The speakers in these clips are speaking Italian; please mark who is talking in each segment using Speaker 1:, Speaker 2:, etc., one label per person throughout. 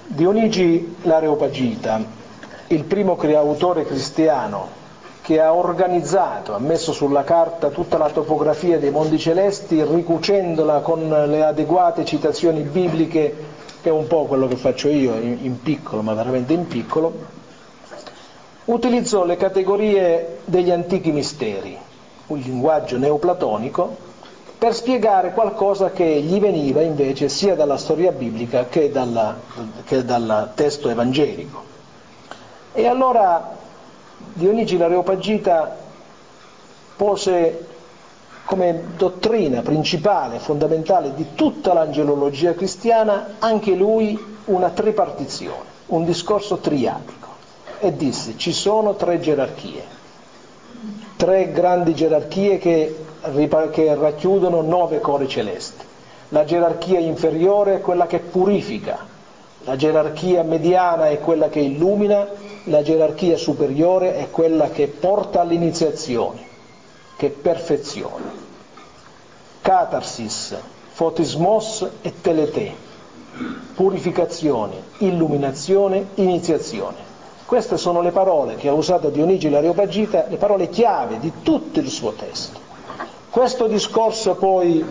Speaker 1: Dionigi l'Areopagita, il primo autore cristiano che ha organizzato, ha messo sulla carta tutta la topografia dei mondi celesti, ricucendola con le adeguate citazioni bibliche, che è un po' quello che faccio io in piccolo, ma veramente in piccolo, utilizzò le categorie degli antichi misteri, un linguaggio neoplatonico, per spiegare qualcosa che gli veniva invece sia dalla storia biblica che dal testo evangelico. E allora Dionigi l'Areopagita pose come dottrina principale, fondamentale di tutta l'angelologia cristiana, anche lui una tripartizione, un discorso triadico, e disse: ci sono tre gerarchie, tre grandi gerarchie che racchiudono 9 cori celesti. La gerarchia inferiore è quella che purifica, la gerarchia mediana è quella che illumina, la gerarchia superiore è quella che porta all'iniziazione, che perfeziona. Catarsis, fotismos e telete, purificazione, illuminazione, iniziazione. Queste sono le parole che ha usato Dionigi l'Areopagita, le parole chiave di tutto il suo testo. Questo discorso poi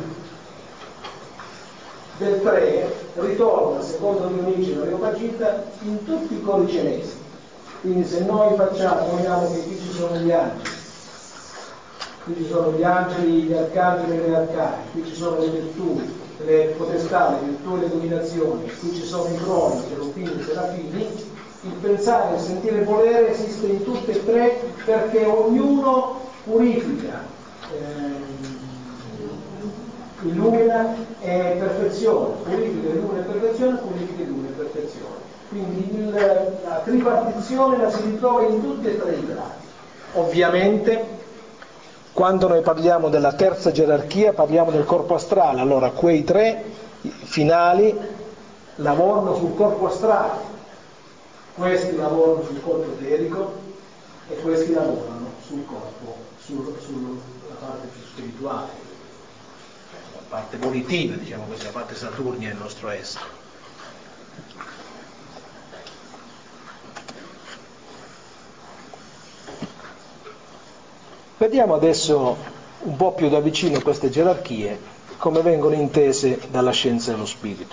Speaker 1: del 3 ritorna, secondo Dionigi l'Areopagita, in tutti i cori celesti. Quindi se noi vogliamo che qui ci sono gli angeli, qui ci sono gli angeli, gli arcangeli e le arcani, qui ci sono le virtù, le potestà, le virtù e le dominazioni, qui ci sono i troni, i cherubini, i serafini, il pensare, il sentire e il volere esiste in tutte e tre, perché ognuno purifica, illumina e perfeziona, purifica, illumina e perfeziona, purifica, illumina e perfeziona. Quindi la tripartizione la si ritrova in tutti e tre i gradi. Ovviamente, quando noi parliamo della terza gerarchia, parliamo del corpo astrale. Allora, quei tre finali lavorano sul corpo astrale, questi lavorano sul corpo eterico e questi lavorano sul corpo, sulla parte più spirituale, la parte volitiva, diciamo così, la parte saturnia del nostro essere. Vediamo adesso un po' più da vicino queste gerarchie, come vengono intese dalla scienza dello spirito.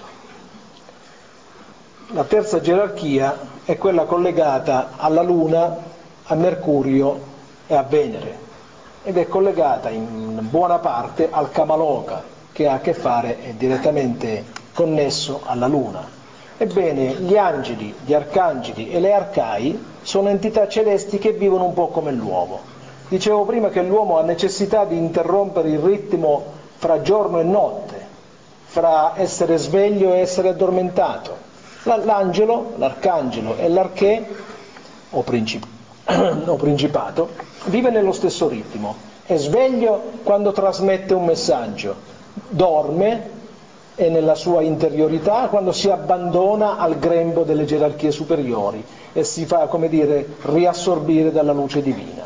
Speaker 1: La terza gerarchia è quella collegata alla Luna, a Mercurio e a Venere, ed è collegata in buona parte al Kamaloka, che ha a che fare, è direttamente connesso alla Luna. Ebbene, gli angeli, gli arcangeli e le arcai sono entità celesti che vivono un po' come l'uomo. Dicevo prima che l'uomo ha necessità di interrompere il ritmo fra giorno e notte, fra essere sveglio e essere addormentato. L'angelo, l'arcangelo e l'archè, o principato, vive nello stesso ritmo. È sveglio quando trasmette un messaggio, dorme e nella sua interiorità quando si abbandona al grembo delle gerarchie superiori e si fa, come dire, riassorbire dalla luce divina.